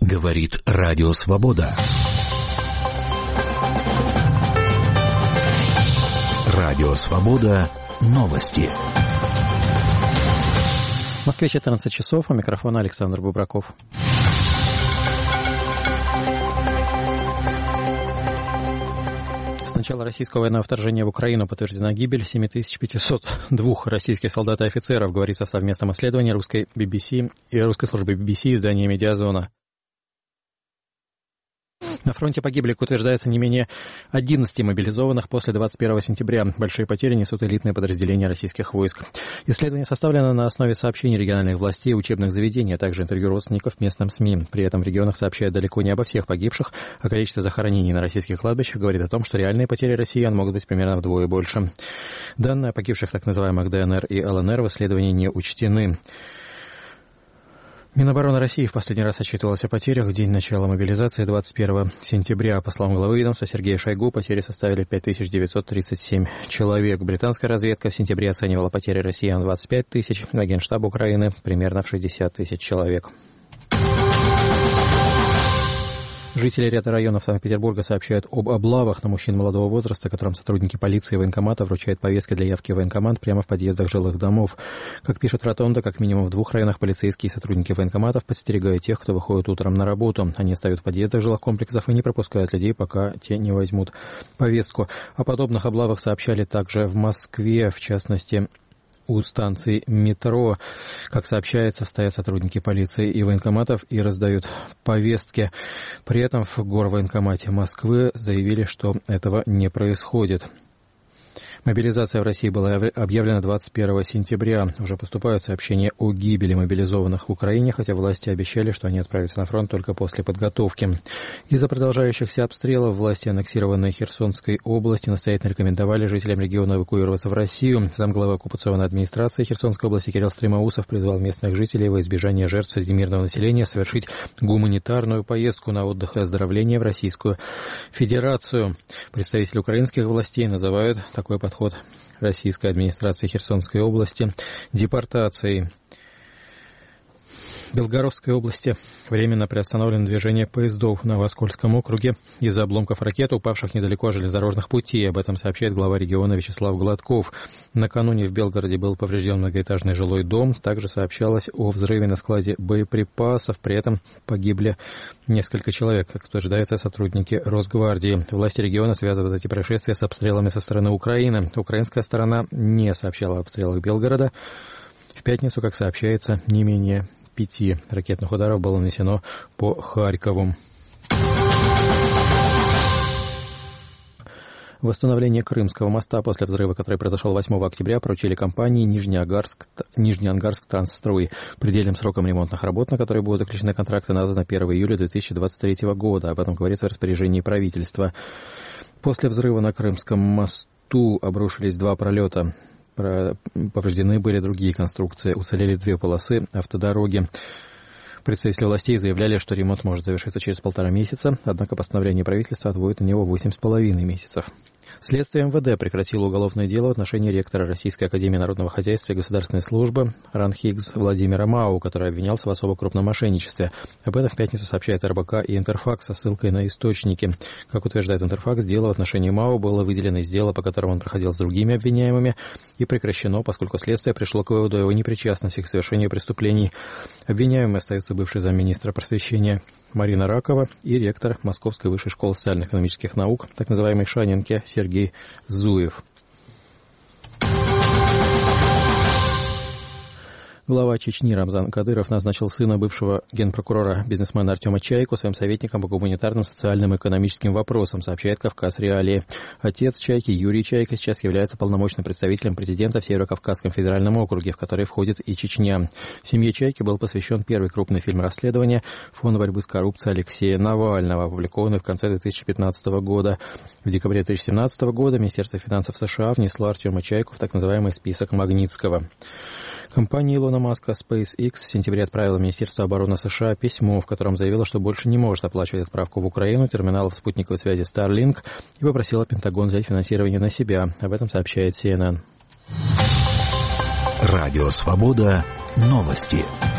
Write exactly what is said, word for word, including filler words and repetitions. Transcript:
Говорит Радио Свобода. Радио Свобода. Новости. В Москве четырнадцать часов. У микрофона Александр Бубраков. С начала российского военного вторжения в Украину подтверждена гибель семь тысяч пятьсот два российских солдат и офицеров, говорится в совместном исследовании русской би би си и русской службы би би си издания «Медиазона». На фронте погибли, как утверждается, не менее одиннадцати мобилизованных после двадцать первого сентября. Большие потери несут элитные подразделения российских войск. Исследование составлено на основе сообщений региональных властей, учебных заведений, а также интервью родственников местным СМИ. При этом в регионах сообщают далеко не обо всех погибших, а количество захоронений на российских кладбищах говорит о том, что реальные потери россиян могут быть примерно вдвое больше. Данные о погибших так называемых ДНР и ЛНР в исследовании не учтены. Минобороны России в последний раз отчитывалась о потерях в день начала мобилизации двадцать первого сентября. По словам главы ведомства Сергея Шойгу, потери составили пять тысяч девятьсот тридцать семь человек. Британская разведка в сентябре оценивала потери россиян в двадцать пять тысяч, а Генштаб Украины примерно в шестьдесят тысяч человек. Жители ряда районов Санкт-Петербурга сообщают об облавах на мужчин молодого возраста, которым сотрудники полиции и военкомата вручают повестки для явки в военкомат прямо в подъездах жилых домов. Как пишет Ротонда, как минимум в двух районах полицейские и сотрудники военкоматов подстерегают тех, кто выходит утром на работу. Они стоят в подъездах жилых комплексов и не пропускают людей, пока те не возьмут повестку. О подобных облавах сообщали также в Москве, в частности, у станций метро. Как сообщается, стоят сотрудники полиции и военкоматов и раздают повестки. При этом в горвоенкомате Москвы заявили, что этого не происходит. Мобилизация в России была объявлена двадцать первого сентября. Уже поступают сообщения о гибели мобилизованных в Украине, хотя власти обещали, что они отправятся на фронт только после подготовки. Из-за продолжающихся обстрелов власти аннексированной Херсонской области настоятельно рекомендовали жителям региона эвакуироваться в Россию. Замглавы оккупационной администрации Херсонской области Кирилл Стремоусов призвал местных жителей во избежание жертв среди мирного населения совершить гуманитарную поездку на отдых и оздоровление в Российскую Федерацию. Представители украинских властей называют такой подход Подход российской администрации Херсонской области депортацией. В Белгородской области временно приостановлено движение поездов в Новоскольском округе из-за обломков ракет, упавших недалеко от железнодорожных путей. Об этом сообщает глава региона Вячеслав Гладков. Накануне в Белгороде был поврежден многоэтажный жилой дом. Также сообщалось о взрыве на складе боеприпасов. При этом погибли несколько человек, как утверждается, сотрудники Росгвардии. Власти региона связывают эти происшествия с обстрелами со стороны Украины. Украинская сторона не сообщала о обстрелах Белгорода. В пятницу, как сообщается, не менее пяти ракетных ударов было нанесено по Харькову. Восстановление Крымского моста после взрыва, который произошел восьмого октября, поручили компании Нижнеангарск, Нижнеангарск Трансстрой. Предельным сроком ремонтных работ, на которые будут заключены контракты, названо первого июля две тысячи двадцать третьего года. Об этом говорится в распоряжении правительства. После взрыва на Крымском мосту обрушились два пролета. Повреждены были другие конструкции, уцелели две полосы автодороги. Представители властей заявляли, что ремонт может завершиться через полтора месяца, однако постановление правительства отводит на него восемь с половиной месяцев. Следствие эм вэ дэ прекратило уголовное дело в отношении ректора Российской академии народного хозяйства и государственной службы РАНХИГС Владимира Мау, который обвинялся в особо крупном мошенничестве. Об этом в пятницу сообщает эр бэ ка и Интерфакс со ссылкой на источники. Как утверждает Интерфакс, дело в отношении Мау было выделено из дела, по которому он проходил с другими обвиняемыми, и прекращено, поскольку следствие пришло к выводу о его непричастности к совершению преступлений. Обвиняемыми остаются бывший замминистра просвещения Марина Ракова и ректор Московской высшей школы социально-экономических наук, так называемой Шанинки, Сергей Зуев. Глава Чечни Рамзан Кадыров назначил сына бывшего генпрокурора бизнесмена Артема Чайку своим советником по гуманитарным, социальным и экономическим вопросам, сообщает «Кавказ Реалии». Отец Чайки, Юрий Чайка, сейчас является полномочным представителем президента в Северо-Кавказском федеральном округе, в который входит и Чечня. Семье Чайки был посвящен первый крупный фильм расследования «Фонд борьбы с коррупцией» Алексея Навального, опубликованный в конце две тысячи пятнадцатого года. В декабре две тысячи семнадцатого года Министерство финансов США внесло Артема Чайку в так называемый список Магнитского. Компания Илона Маска SpaceX в сентябре отправила Министерству обороны США письмо, в котором заявила, что больше не может оплачивать отправку в Украину терминалов спутниковой связи Starlink, и попросила Пентагон взять финансирование на себя. Об этом сообщает си эн эн. Радио Свобода. Новости.